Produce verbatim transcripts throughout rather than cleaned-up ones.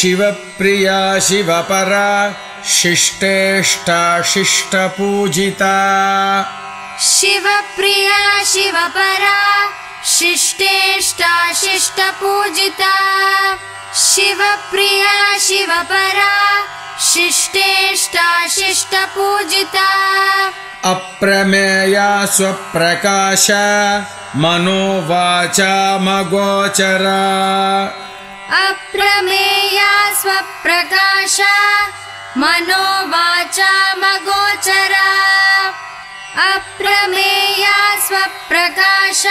शिवप्रिया शिवपरा शिष्टेष्टा शिष्टपूजिता शिवप्रिया शिवपरा शिष्टेष्टा शिष्टपूजिता शिवप्रिया शिवपरा शिष्टेष्टा शिष्टपूजिता अप्रमेया स्वप्रकाश मनोवाचामगोचरा अप्रमेया स्वप्रकाश मनोवाचामगोचरा अप्रमेया स्वप्रकाश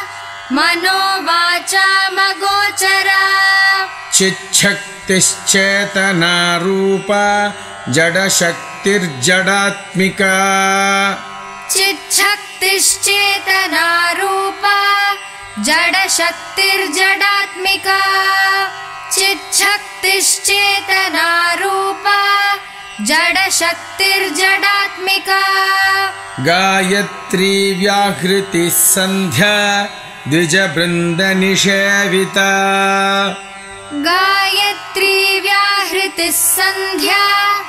मनोवाचामगोचरा चिच्छक्तिश्चेतना रूपा जडशक्तिर्जडात्मिका चिच्छक्तिश्चेतना रूपा जडशक्तिर्जडात्मिका चिच्छक्तिश्चेतना रूपा जडशक्तिर्जडात्मिका गायत्री व्याहृतिः सन्ध्या द्विजवृन्दनिषेविता गायत्री व्याहृतिः सन्ध्या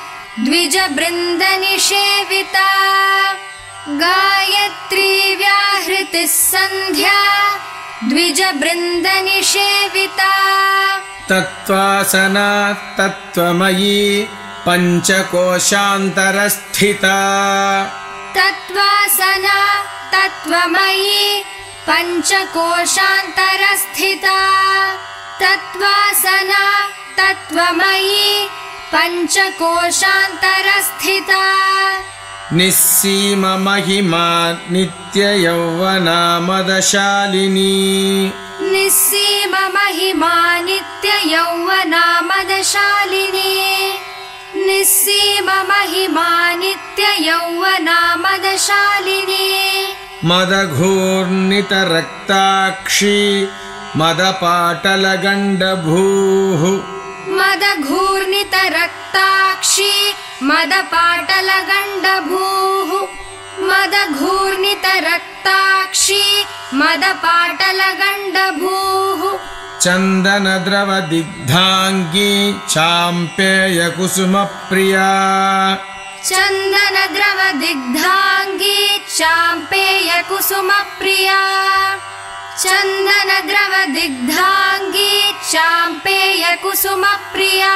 द्विजवृन्दनिषेविता गायत्री व्याहृतिः सन्ध्या द्विजवृन्दनिषेविता तत्त्वासना तत्त्वमयी पञ्चकोशान्तरस्थिता तत्त्वासना तत्त्वमयी पञ्चकोशान्तरस्थिता तत्त्वासना तत्त्वमयी पञ्चकोशान्तरस्थिता निस्सीममहिमा नित्ययौवना मदशालिनी निस्सीममहिमा नित्ययौवना मदशालिनी निस्सीममहिमा नित्ययौवना मदशालिनी मदघूर्णितरक्ताक्षी मदपाटलगण्डभूः मदघूर्णितरक्ताक्षी मदपाटलगण्डभूः मदघूर्णितरक्ताक्षी मदपाटलगण्डभूः चन्दनद्रवदिग्धाङ्गी चाम्पेयकुसुमप्रिया चन्दनद्रवदिग्धाङ्गी चाम्पेयकुसुमप्रिया चन्दनद्रवदिग्धाङ्गी चाम्पेयकुसुमप्रिया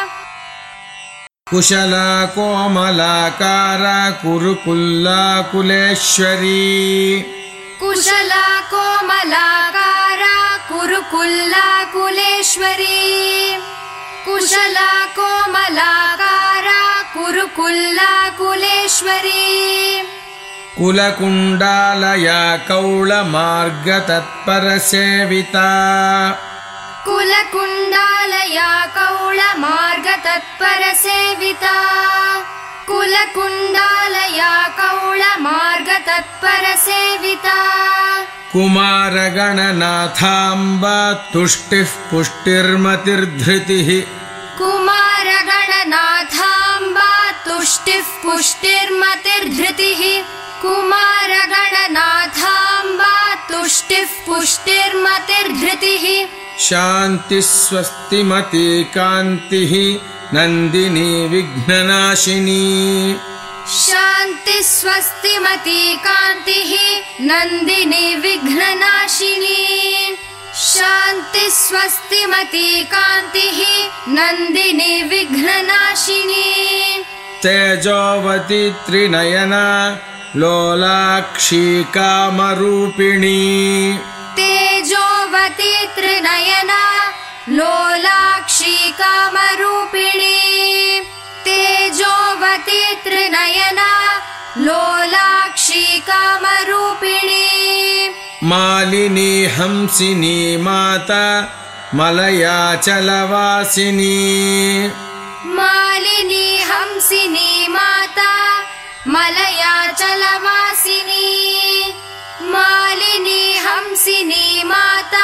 कुशला कोमलाकारा कुरुकुल्लाकुलेश्वरी कुशला कोमलाकारा कुरुकुल्लाकुलेश्वरी कुशला कोमलाकारा कुरुकुल्लाकुलेश्वरी कुलकुण्डालया कौळमार्गतत्परसेविता कुलकुण्डालया कौळमार्गतत्परसेविता कुलकुण्डालया कौळमार्गतत्परसेविता कुमारगणनाथाम्बा तुष्टिः पुष्टिर्मतिर्धृतिः कुमारगणनाथाम्बा तुष्टिः पुष्टिर्मतिर्धृतिः कुमारगणनाथाम्बा तुष्टिः पुष्टिर्मतिर्धृतिः शान्तिः स्वस्तिमती कान्तिः नन्दिनी विघ्ननाशिनी शान्तिः स्वस्तिमती कान्तिः नन्दिनी विघ्ननाशिनी शान्तिः स्वस्तिमती कान्तिः नन्दिनी विघ्ननाशिनी तेजोवती त्रिनयना लोलाक्षी कामरूपिणी तेजोवती त्रिनयना लोलाक्षी कामरूपिणी तेजोवती त्रिनयना लोलाक्षी कामरूपिणी मालिनी हंसिनी माता मलयाचलवासिनी मालिनी हंसिनी माता मलयाचलवासिनी मालिनी हंसिनी माता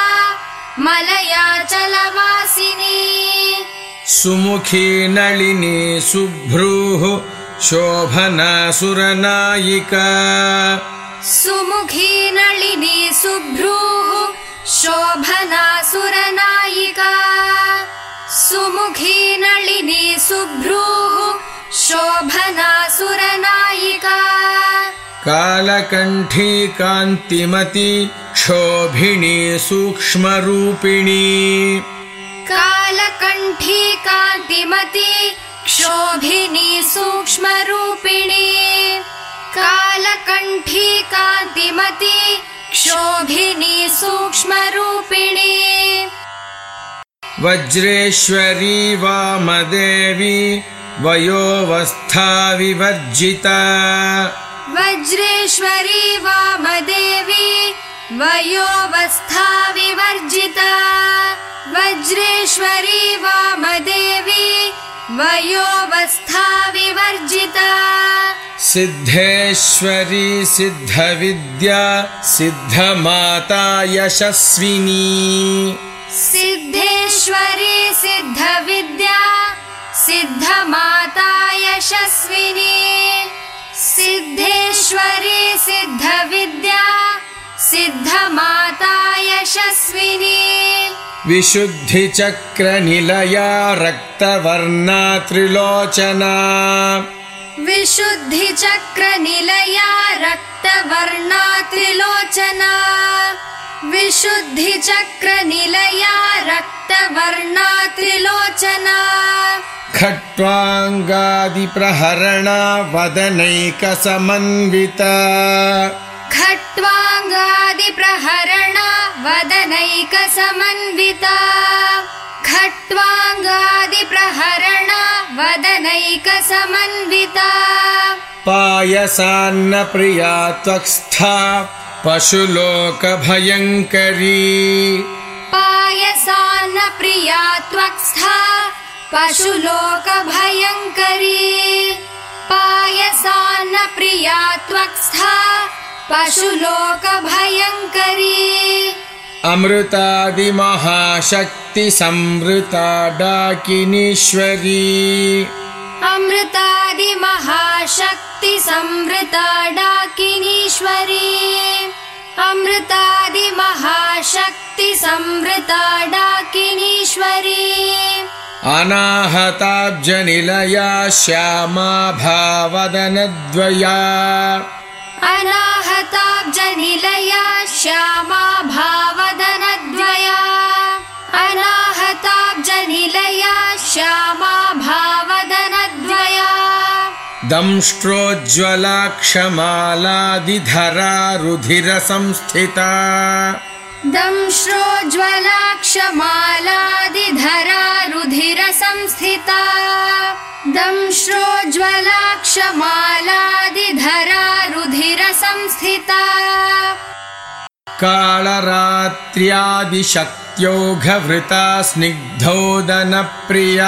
मलयाचलवासिनी सुमुखी नलिनी सुभ्रूः शोभना सुरनायिका सुमुखी नलिनी सुभ्रूः शोभना सुरनायिका सुमुखी नलिनी सुभ्रूः शोभना सुरनायिका कालकण्ठी कान्तिमती क्षोभिणी सूक्ष्मरूपिणी कालकण्ठी कान्तिमती क्षोभिनी सूक्ष्मरूपिणी कालकण्ठी कान्तिमती क्षोभिनी सूक्ष्मरूपिणी वज्रेश्वरी वामदेवी वयोवस्था विवर्जिता वज्रेश्वरी वामदेवी वयोवस्था विवर्जिता वज्रेश्वरी वामदेवी वयोवस्था विवर्जिता सिद्धेश्वरी सिद्धविद्या सिद्धमाता यशस्विनी सिद्धेश्वरी सिद्धविद्या सिद्धमाता यशस्विनी सिद्धेश्वरी सिद्धविद्या सिद्धमाता यशस्विनी विशुद्धिचक्रनिलया रक्तवर्णा त्रिलोचना विशुद्धिचक्रनिलया रक्तवर्णा त्रिलोचना विशुद्धिचक्रनिलया रक्तवर्णा त्रिलोचना खट्वाङ्गादिप्रहरणा वदनैकसमन्विता खट्वाङ्गादिप्रहरणा वदनैकसमन्विता खट्वाङ्गादिप्रहरणा वदनैकसमन्विता पायसान्नप्रिया त्वक्स्था पशुलोकभयङ्करी पायसान्नप्रिया त्वक्स्था पशुलोकभयङ्करी पायसान्नप्रिया त्वक्स्था पशुलोकभयङ्करी अमृतादिमहाशक्तिसंवृता डाकिनीश्वरी अमृतादिमहाशक्तिसंवृता डाकिनीश्वरी अमृतादिमहाशक्तिसंवृता डाकिनीश्वरी अनाहताब्जनिलया श्यामा भावदनद्वया अनाहताब्जनिलया श्यामा भावदनद्वया अनाहताब्जनिलया श्यामा भावदनद्वया दंष्ट्रोज्ज्वलाक्षमालादिधरा रुधिरसंस्थिता दंष्ट्रोज्ज्वलाक्षमालादिधरा रुधिरसंस्थिता दंष्ट्रोज्ज्वलाक्षमालादिधरा रुधिरसंस्थिता कालरात्र्यादिशक्त्योघवृता स्निग्धोदनप्रिया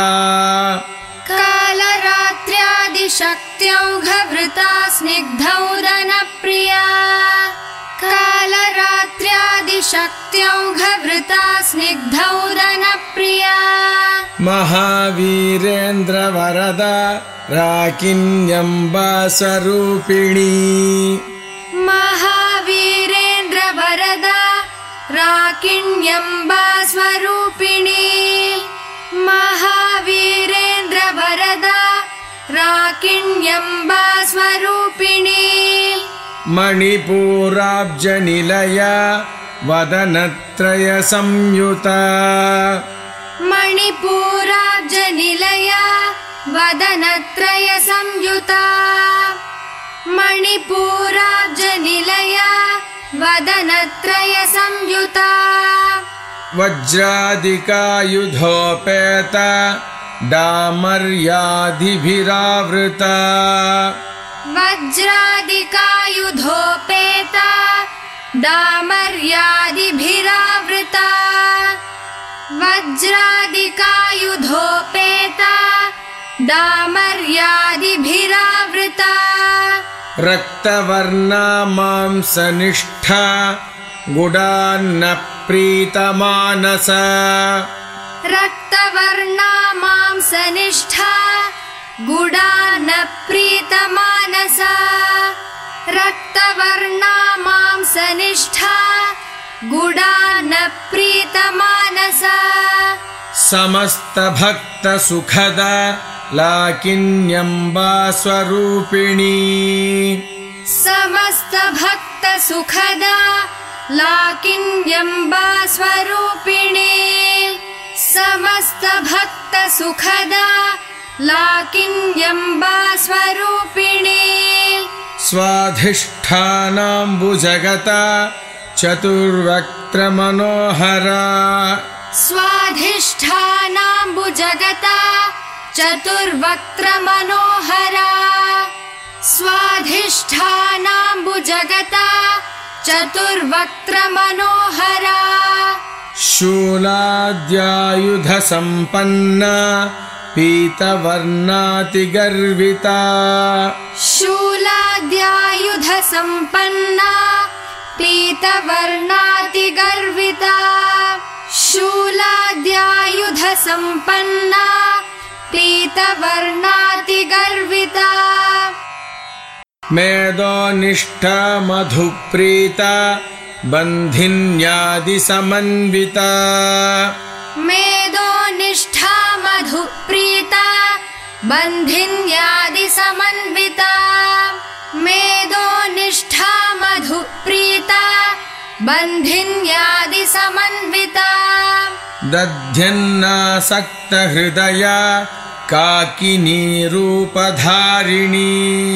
कालरात्र्यादिशक्त्यौघवृता स्निग्धौदनप्रिया कालरात्र्यादिशक्त्यौघवृता स्निग्धौदनप्रिया महावीरेन्द्रवरदा राकिन्यम्बा स्वरूपिणी महावीरेन्द्रवरदा राकिण्यम्बा स्वरूपिणी महावीरेन्द्रवरदा राकिण्यम्बा स्वरूपिणी मणिपूराब्जनिलया वदनत्रयसंयुता मणिपूराब्जनिलया वदनत्रयसंयुता मणिपूराब्जनिलया वदनत्रयसंयुता वज्रादिकायुधोपेता डामर्यादिभिरावृता वज्रादिकायुधोपेता डामर्यादिभिरावृता वज्रादिकायुधोपेता डामर्यादिभिरावृता रक्तवर्णा मांसनिष्ठा गुडान्नप्रीतमानसा रक्तवर्णा मांसनिष्ठा गुडान्नप्रीतमानसा रक्तवर्णा मांसनिष्ठा गुडान्नप्रीतमानसा समस्तभक्तसुखदा लाकिन्यम्बा स्वरूपिणी समस्तभक्तसुखदा लाकिन्यम्बा स्वरूपिणी समस्तभक्तसुखदा लाकिन्यम्बा स्वरूपिणी स्वाधिष्ठानाम्बुजगता चतुर्वक्त्रमनोहरा स्वाधिष्ठानाम्बुजगता चतुर्वक्त्रमनोहरा स्वाधिष्ठानाम्बुजगता चतुर्वक्त्रमनोहरा शूलाद्यायुधसम्पन्ना पीतवर्णातिगर्विता शूलाद्यायुधसम्पन्ना पीतवर्णातिगर्विता शूलाद्यायुधसम्पन्ना पीतवर्णातिगर्विता मेदोनिष्ठा मधुप्रीता बन्धिन्यादिसमन्विता मेदोनिष्ठा मधुप्रीता बन्धिन्यादिसमन्विता मेदोनिष्ठा मधुप्रीता बन्धिन्यादिसमन्विता दध्यन्नासक्तहृदया काकिनीरूपधारिणी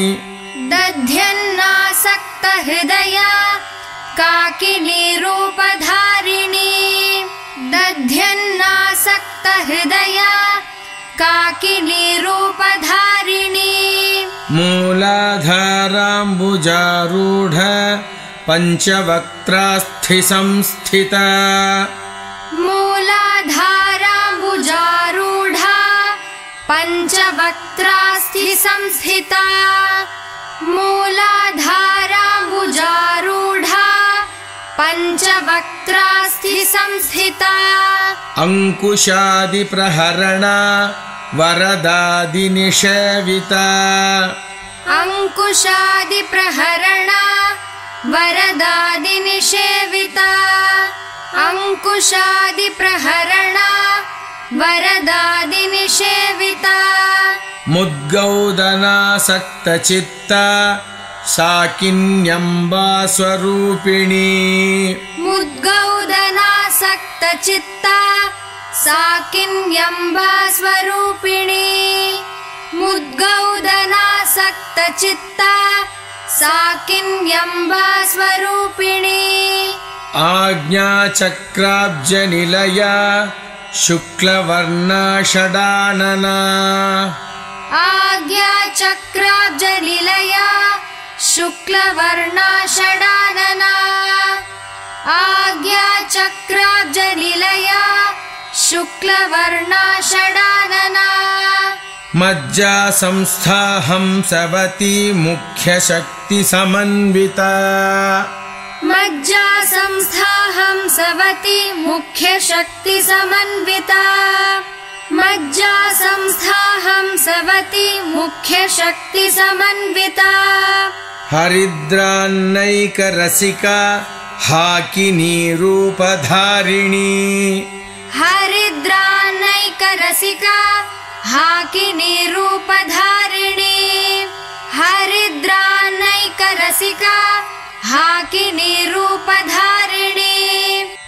दध्यन्नासक्तहृदया काकिनीरूपधारिणी दध्यन्नासक्तहृदया काकिनीरूपधारिणी मूलाधाराम्बुजारूढ पञ्चवक्त्रास्थिसंस्थिता मूलाधाराम्बुजारूढा पञ्चवक्त्रास्थिसंस्थिता मूलाधाराम्बुजारूढा पञ्चवक्त्रास्थिसंस्थिता अङ्कुशादिप्रहरणा वरदादिनिषेविता अङ्कुशादिप्रहरणा वरदादिनिषेविता अङ्कुशादिप्रहरणा वरदादिनिषेविता मुद्गौदनासक्तचित्ता साकिन्यम्बा स्वरूपिणी मुद्गौदनासक्तचित्ता साकिन्यम्बा स्वरूपिणी मुद्गौदनासक्तचित्ता साकिन्यम्बा स्वरूपिणी आज्ञाचक्राब्जनिलया शुक्लवर्णा षडानना आज्ञाचक्राब्जनिलया शुक्लवर्णा षडानना आज्ञाचक्राब्जनिलया शुक्लवर्णा षडानना मज्जा संस्था हंसवती मुख्यशक्तिसमन्विता मज्जा संस्था हंसवती मुख्यशक्तिसमन्विता मज्जा संस्था हंसवती मुख्यशक्तिसमन्विता हरिद्रान्नैकरसिका हाकिनीरूपधारिणी हरिद्रान्नैकरसिका हाकिनीरूपधारिणी हरिद्रान्नैकरसिका हाकिनीरूपधारिणी